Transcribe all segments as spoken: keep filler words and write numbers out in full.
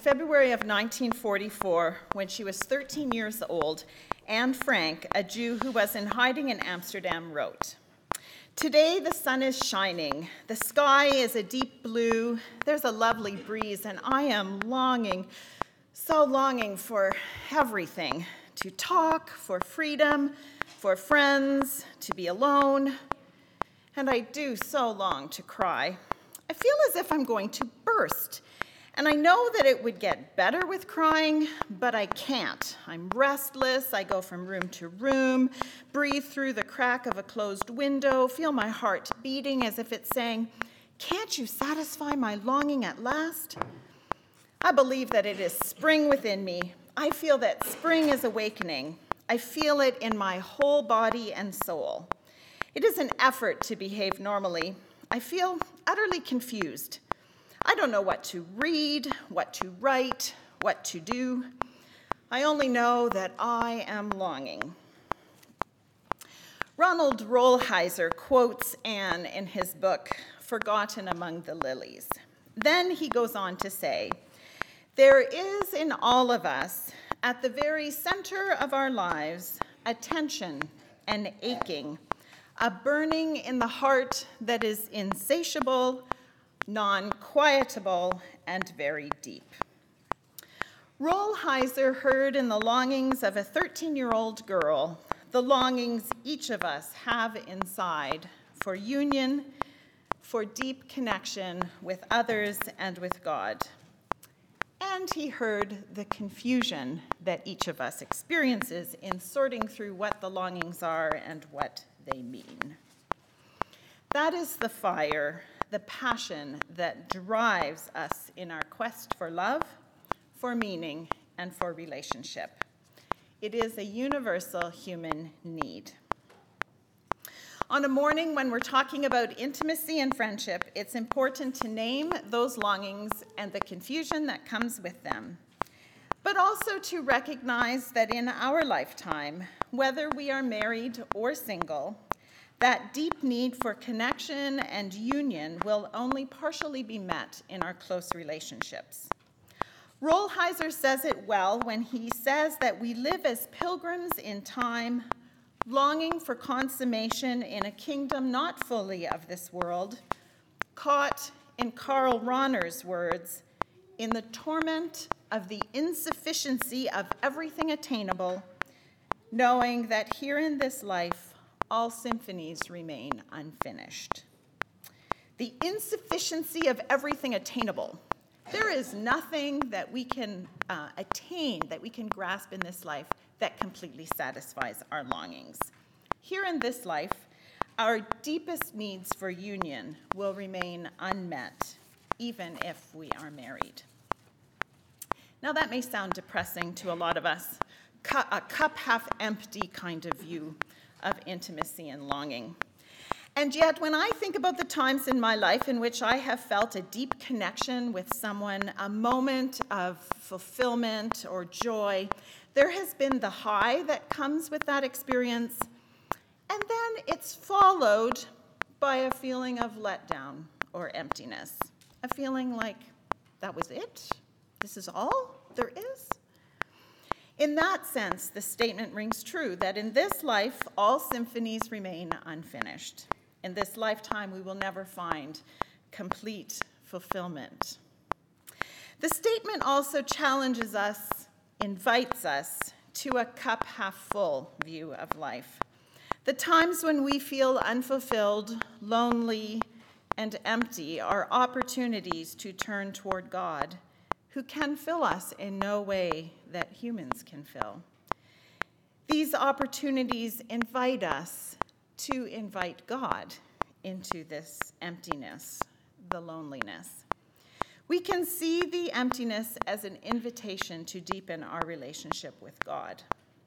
February of nineteen forty-four, when she was thirteen years old, Anne Frank, a Jew who was in hiding in Amsterdam, wrote, "Today the sun is shining, the sky is a deep blue, there's a lovely breeze, and I am longing, so longing for everything, to talk, for freedom, for friends, to be alone, and I do so long to cry. I feel as if I'm going to burst, and I know that it would get better with crying, but I can't. I'm restless, I go from room to room, breathe through the crack of a closed window, feel my heart beating as if it's saying, 'Can't you satisfy my longing at last?' I believe that it is spring within me. I feel that spring is awakening. I feel it in my whole body and soul. It is an effort to behave normally. I feel utterly confused. I don't know what to read, what to write, what to do. I only know that I am longing." Ronald Rolheiser quotes Anne in his book, Forgotten Among the Lilies. Then he goes on to say, "There is in all of us, at the very center of our lives, a tension, an aching, a burning in the heart that is insatiable, non-quietable, and very deep." Rolheiser heard in the longings of a thirteen-year-old girl the longings each of us have inside for union, for deep connection with others and with God. And he heard the confusion that each of us experiences in sorting through what the longings are and what they mean. That is the fire, the passion that drives us in our quest for love, for meaning, and for relationship. It is a universal human need. On a morning when we're talking about intimacy and friendship, it's important to name those longings and the confusion that comes with them, but also to recognize that in our lifetime, whether we are married or single, that deep need for connection and union will only partially be met in our close relationships. Rolheiser says it well when he says that we live as pilgrims in time, longing for consummation in a kingdom not fully of this world, caught, in Karl Rahner's words, in the torment of the insufficiency of everything attainable, knowing that here in this life, all symphonies remain unfinished. The insufficiency of everything attainable. There is nothing that we can uh, attain, that we can grasp in this life that completely satisfies our longings. Here in this life, our deepest needs for union will remain unmet, even if we are married. Now that may sound depressing to a lot of us, a cup half empty kind of view of intimacy and longing. And yet, when I think about the times in my life in which I have felt a deep connection with someone, a moment of fulfillment or joy, there has been the high that comes with that experience, and then it's followed by a feeling of letdown or emptiness, a feeling like, that was it? This is all there is? In that sense, the statement rings true that in this life, all symphonies remain unfinished. In this lifetime, we will never find complete fulfillment. The statement also challenges us, invites us to a cup half full view of life. The times when we feel unfulfilled, lonely, and empty are opportunities to turn toward God, who can fill us in no way that humans can fill. These opportunities invite us to invite God into this emptiness, the loneliness. We can see the emptiness as an invitation to deepen our relationship with God.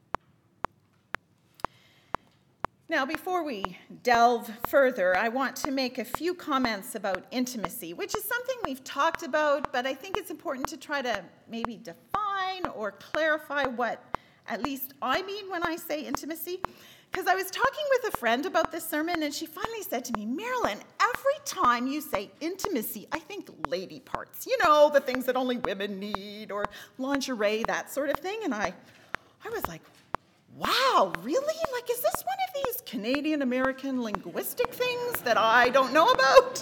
Now, before we delve further, I want to make a few comments about intimacy, which is something we've talked about, but I think it's important to try to maybe define or clarify what at least I mean when I say intimacy, because I was talking with a friend about this sermon, and she finally said to me, Marilyn, every time you say intimacy, I think lady parts, you know, the things that only women need, or lingerie, that sort of thing. And I, I was like, wow, really? Like, is this one of these Canadian-American linguistic things that I don't know about?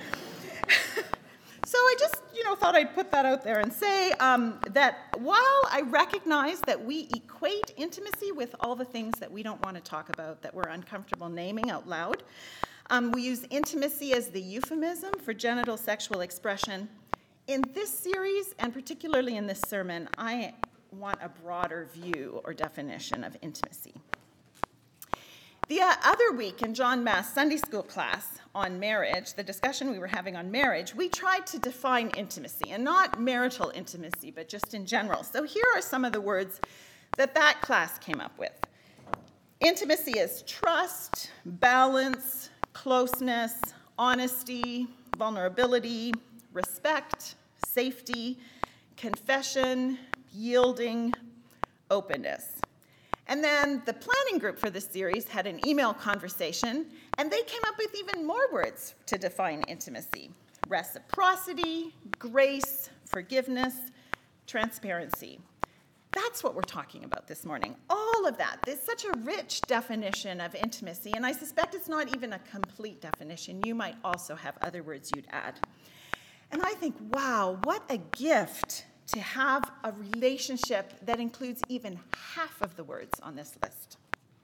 So I just, you know, thought I'd put that out there and say um, that while I recognize that we equate intimacy with all the things that we don't want to talk about, that we're uncomfortable naming out loud, um, we use intimacy as the euphemism for genital sexual expression. In this series, and particularly in this sermon, I want a broader view or definition of intimacy. The uh, other week in John Mass Sunday School class on marriage, the discussion we were having on marriage, we tried to define intimacy, and not marital intimacy, but just in general. So here are some of the words that that class came up with. Intimacy is trust, balance, closeness, honesty, vulnerability, respect, safety, confession, yielding, openness. And then the planning group for this series had an email conversation, and they came up with even more words to define intimacy: reciprocity, grace, forgiveness, transparency. That's what we're talking about this morning. All of that. There's such a rich definition of intimacy, and I suspect it's not even a complete definition. You might also have other words you'd add. And I think, wow, what a gift to have a relationship that includes even half of the words on this list.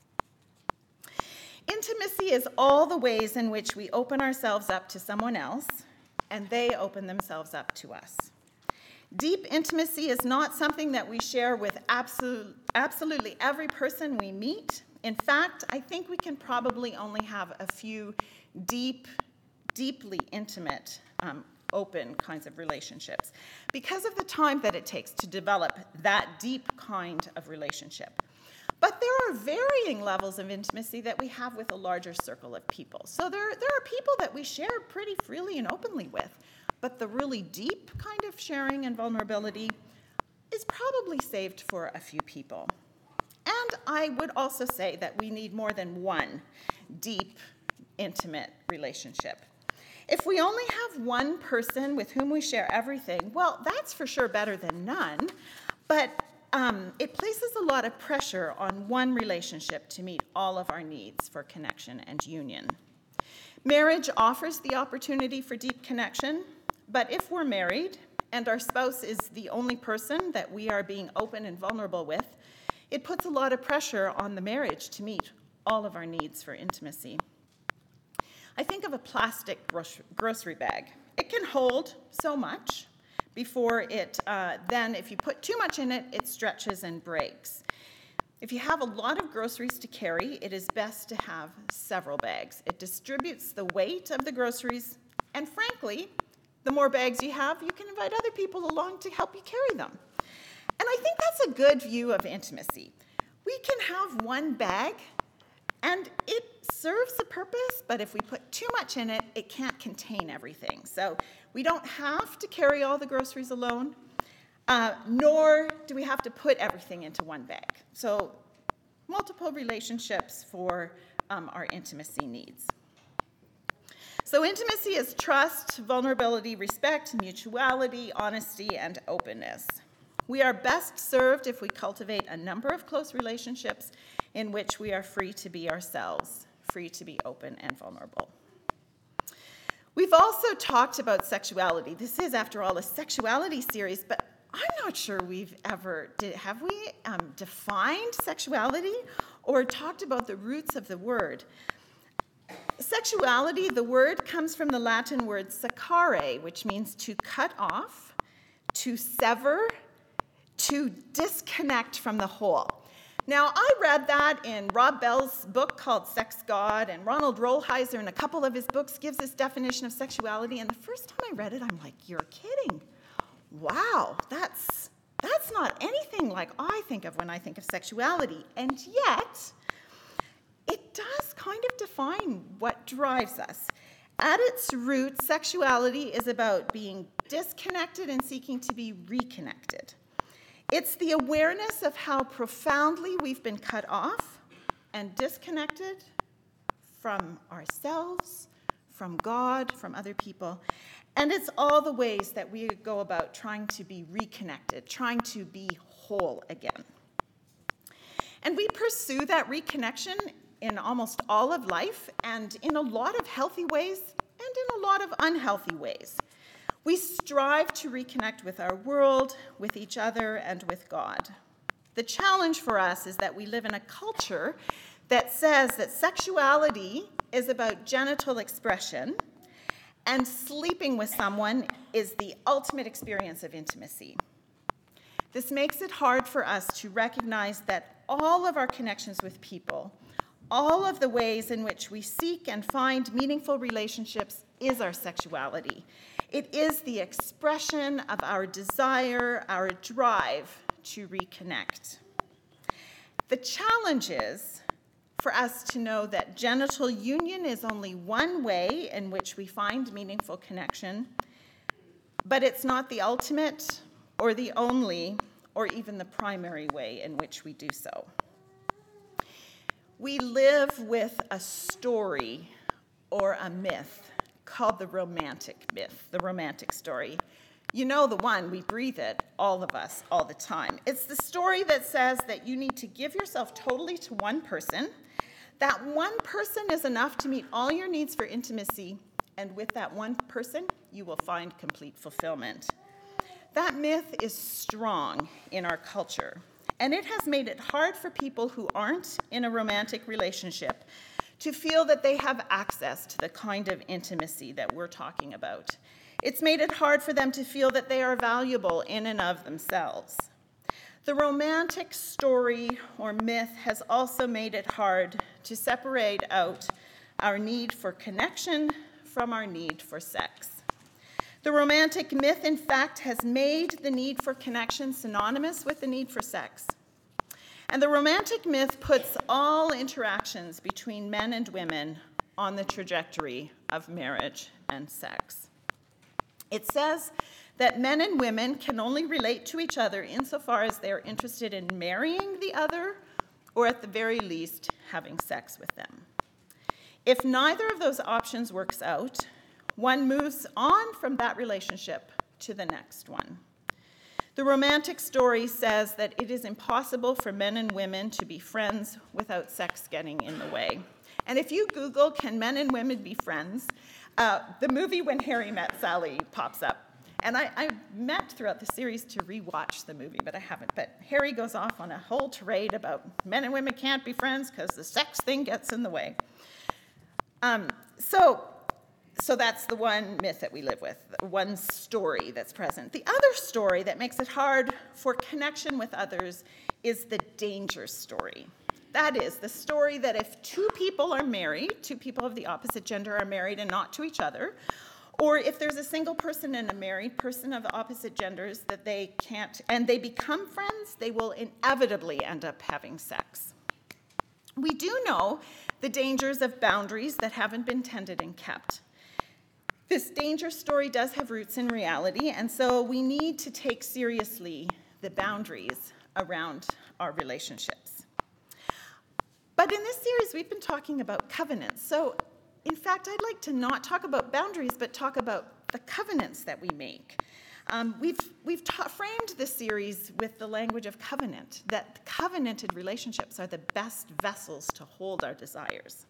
Intimacy is all the ways in which we open ourselves up to someone else, and they open themselves up to us. Deep intimacy is not something that we share with absolute, absolutely every person we meet. In fact, I think we can probably only have a few deep, deeply intimate um, open kinds of relationships because of the time that it takes to develop that deep kind of relationship. But there are varying levels of intimacy that we have with a larger circle of people. So there, there are people that we share pretty freely and openly with, but the really deep kind of sharing and vulnerability is probably saved for a few people. And I would also say that we need more than one deep, intimate relationship. If we only have one person with whom we share everything, well, that's for sure better than none, but um, it places a lot of pressure on one relationship to meet all of our needs for connection and union. Marriage offers the opportunity for deep connection, but if we're married and our spouse is the only person that we are being open and vulnerable with, it puts a lot of pressure on the marriage to meet all of our needs for intimacy. I think of a plastic grocery bag. It can hold so much before it, uh, then if you put too much in it, it stretches and breaks. If you have a lot of groceries to carry, it is best to have several bags. It distributes the weight of the groceries, and frankly, the more bags you have, you can invite other people along to help you carry them. And I think that's a good view of intimacy. We can have one bag, and it serves a purpose, but if we put too much in it, it can't contain everything. So we don't have to carry all the groceries alone, uh, nor do we have to put everything into one bag. So multiple relationships for um, our intimacy needs. So intimacy is trust, vulnerability, respect, mutuality, honesty, and openness. We are best served if we cultivate a number of close relationships in which we are free to be ourselves, free to be open and vulnerable. We've also talked about sexuality. This is, after all, a sexuality series, but I'm not sure we've ever, did, have we um, defined sexuality or talked about the roots of the word? Sexuality, the word, comes from the Latin word secare, which means to cut off, to sever, to disconnect from the whole. Now, I read that in Rob Bell's book called Sex God, and Ronald Rolheiser in a couple of his books gives this definition of sexuality, and the first time I read it, I'm like, you're kidding. Wow, that's, that's not anything like I think of when I think of sexuality, and yet it does kind of define what drives us. At its root, sexuality is about being disconnected and seeking to be reconnected. It's the awareness of how profoundly we've been cut off and disconnected from ourselves, from God, from other people. And it's all the ways that we go about trying to be reconnected, trying to be whole again. And we pursue that reconnection in almost all of life, and in a lot of healthy ways, and in a lot of unhealthy ways. We strive to reconnect with our world, with each other, and with God. The challenge for us is that we live in a culture that says that sexuality is about genital expression, and sleeping with someone is the ultimate experience of intimacy. This makes it hard for us to recognize that all of our connections with people, all of the ways in which we seek and find meaningful relationships, is our sexuality. It is the expression of our desire, our drive to reconnect. The challenge is for us to know that genital union is only one way in which we find meaningful connection, but it's not the ultimate or the only or even the primary way in which we do so. We live with a story or a myth called the romantic myth, the romantic story. You know the one, we breathe it, all of us, all the time. It's the story that says that you need to give yourself totally to one person, that one person is enough to meet all your needs for intimacy, and with that one person, you will find complete fulfillment. That myth is strong in our culture, and it has made it hard for people who aren't in a romantic relationship to feel that they have access to the kind of intimacy that we're talking about. It's made it hard for them to feel that they are valuable in and of themselves. The romantic story or myth has also made it hard to separate out our need for connection from our need for sex. The romantic myth, in fact, has made the need for connection synonymous with the need for sex. And the romantic myth puts all interactions between men and women on the trajectory of marriage and sex. It says that men and women can only relate to each other insofar as they're interested in marrying the other, or at the very least, having sex with them. If neither of those options works out, one moves on from that relationship to the next one. The romantic story says that it is impossible for men and women to be friends without sex getting in the way. And if you Google, can men and women be friends, uh, the movie When Harry Met Sally pops up. And I, I meant throughout the series to rewatch the movie, but I haven't. But Harry goes off on a whole tirade about men and women can't be friends because the sex thing gets in the way. Um, so, so that's the one myth that we live with, one story that's present. The other story that makes it hard for connection with others is the danger story. That is, the story that if two people are married, two people of the opposite gender are married and not to each other, or if there's a single person and a married person of the opposite genders that they can't, and they become friends, they will inevitably end up having sex. We do know the dangers of boundaries that haven't been tended and kept. This danger story does have roots in reality, and so we need to take seriously the boundaries around our relationships. But in this series, we've been talking about covenants. So, in fact, I'd like to not talk about boundaries, but talk about the covenants that we make. Um, we've we've ta- framed this series with the language of covenant, that covenanted relationships are the best vessels to hold our desires.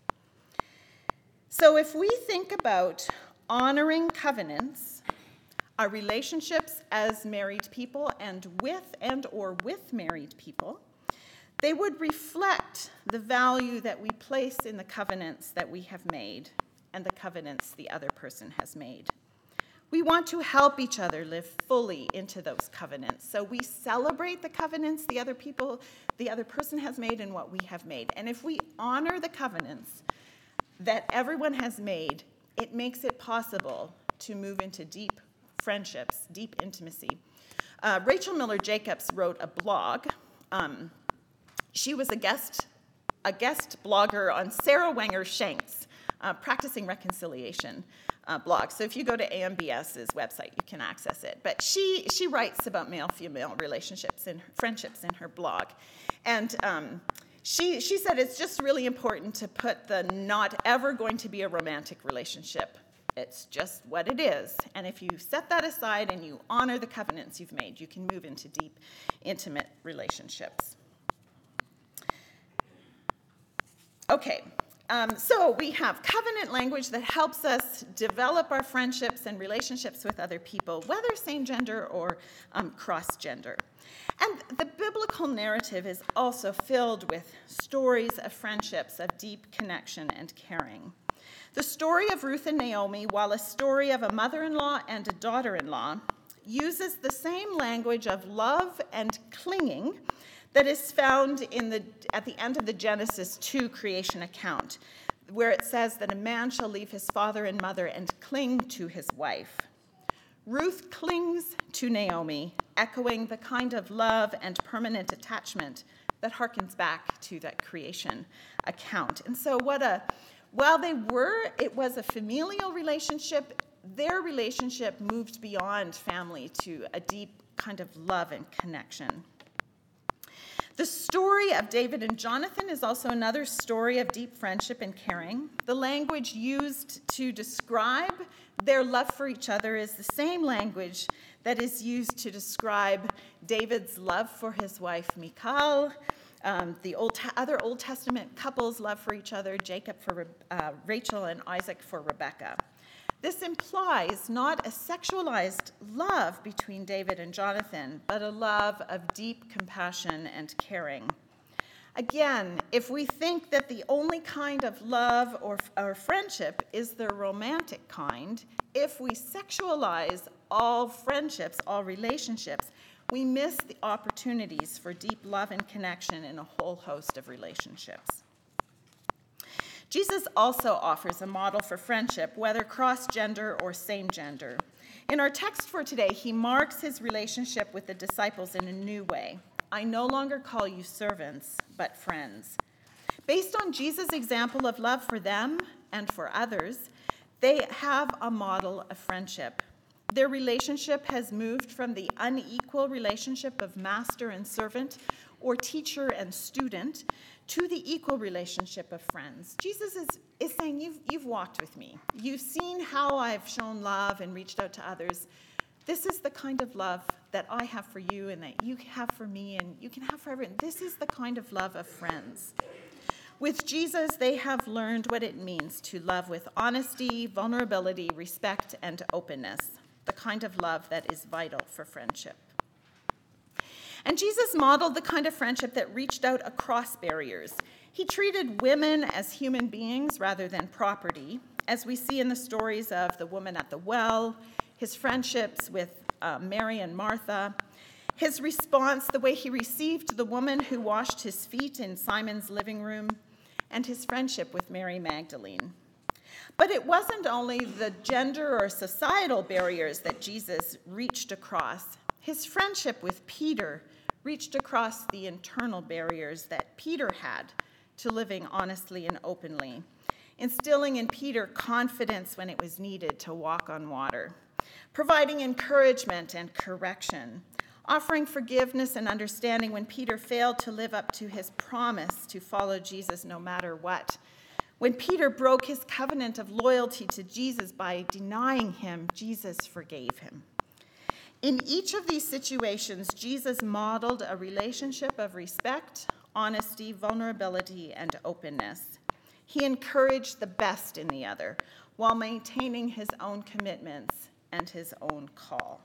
So if we think about honoring covenants, our relationships as married people and with and or with married people, they would reflect the value that we place in the covenants that we have made and the covenants the other person has made. We want to help each other live fully into those covenants. So we celebrate the covenants the other people, the other person has made and what we have made. And if we honor the covenants that everyone has made, it makes it possible to move into deep friendships, deep intimacy. Uh, Rachel Miller Jacobs wrote a blog. Um, she was a guest, a guest blogger on Sarah Wenger Shank's uh, Practicing Reconciliation uh, blog. So if you go to A M B S's website, you can access it. But she she writes about male-female relationships and friendships in her blog. And um, She, she said it's just really important to put the not ever going to be a romantic relationship. It's just what it is. And if you set that aside and you honor the covenants you've made, you can move into deep, intimate relationships. Okay, um, so we have covenant language that helps us develop our friendships and relationships with other people, whether same gender or um, cross-gender. And the biblical narrative is also filled with stories of friendships, of deep connection and caring. The story of Ruth and Naomi, while a story of a mother-in-law and a daughter-in-law, uses the same language of love and clinging that is found in the, at the end of the Genesis two creation account, where it says that a man shall leave his father and mother and cling to his wife. Ruth clings to Naomi, echoing the kind of love and permanent attachment that harkens back to that creation account. And so what a, while they were, it was a familial relationship, their relationship moved beyond family to a deep kind of love and connection. The story of David and Jonathan is also another story of deep friendship and caring. The language used to describe their love for each other is the same language that is used to describe David's love for his wife Michal, um, the old other Old Testament couples' love for each other, Jacob for uh, Rachel and Isaac for Rebekah. This implies not a sexualized love between David and Jonathan, but a love of deep compassion and caring. Again, if we think that the only kind of love or, or friendship is the romantic kind, if we sexualize all friendships, all relationships, we miss the opportunities for deep love and connection in a whole host of relationships. Jesus also offers a model for friendship, whether cross-gender or same-gender. In our text for today, he marks his relationship with the disciples in a new way. I no longer call you servants, but friends. Based on Jesus' example of love for them and for others, they have a model of friendship. Their relationship has moved from the unequal relationship of master and servant or teacher and student to the equal relationship of friends. Jesus is, is saying, you've, you've walked with me. You've seen how I've shown love and reached out to others. This is the kind of love that I have for you and that you have for me and you can have for everyone. This is the kind of love of friends. With Jesus, they have learned what it means to love with honesty, vulnerability, respect, and openness, the kind of love that is vital for friendship. And Jesus modeled the kind of friendship that reached out across barriers. He treated women as human beings rather than property, as we see in the stories of the woman at the well, his friendships with uh, Mary and Martha, his response, the way he received the woman who washed his feet in Simon's living room, and his friendship with Mary Magdalene. But it wasn't only the gender or societal barriers that Jesus reached across. His friendship with Peter reached across the internal barriers that Peter had to living honestly and openly, instilling in Peter confidence when it was needed to walk on water, providing encouragement and correction, offering forgiveness and understanding when Peter failed to live up to his promise to follow Jesus no matter what. When Peter broke his covenant of loyalty to Jesus by denying him, Jesus forgave him. In each of these situations, Jesus modeled a relationship of respect, honesty, vulnerability, and openness. He encouraged the best in the other while maintaining his own commitments and his own call.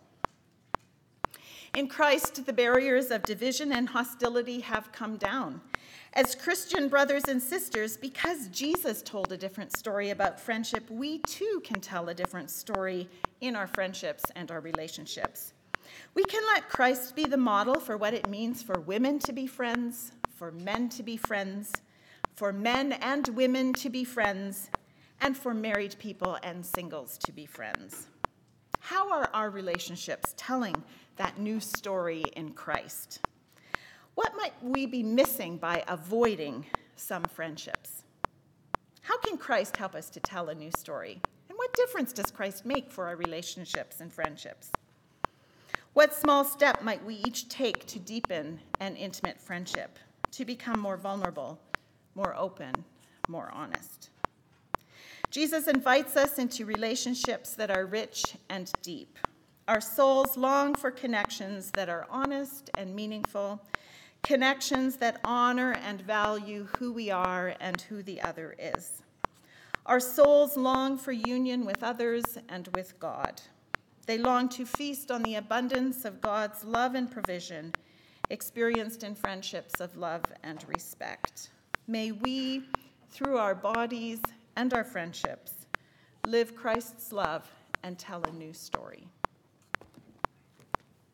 In Christ, the barriers of division and hostility have come down. As Christian brothers and sisters, because Jesus told a different story about friendship, we too can tell a different story in our friendships and our relationships. We can let Christ be the model for what it means for women to be friends, for men to be friends, for men and women to be friends, and for married people and singles to be friends. How are our relationships telling that new story in Christ? What might we be missing by avoiding some friendships? How can Christ help us to tell a new story? And what difference does Christ make for our relationships and friendships? What small step might we each take to deepen an intimate friendship, to become more vulnerable, more open, more honest. Jesus invites us into relationships that are rich and deep. Our souls long for connections that are honest and meaningful, connections that honor and value who we are and who the other is. Our souls long for union with others and with God. They long to feast on the abundance of God's love and provision, experienced in friendships of love and respect. May we, through our bodies and our friendships, live Christ's love and tell a new story.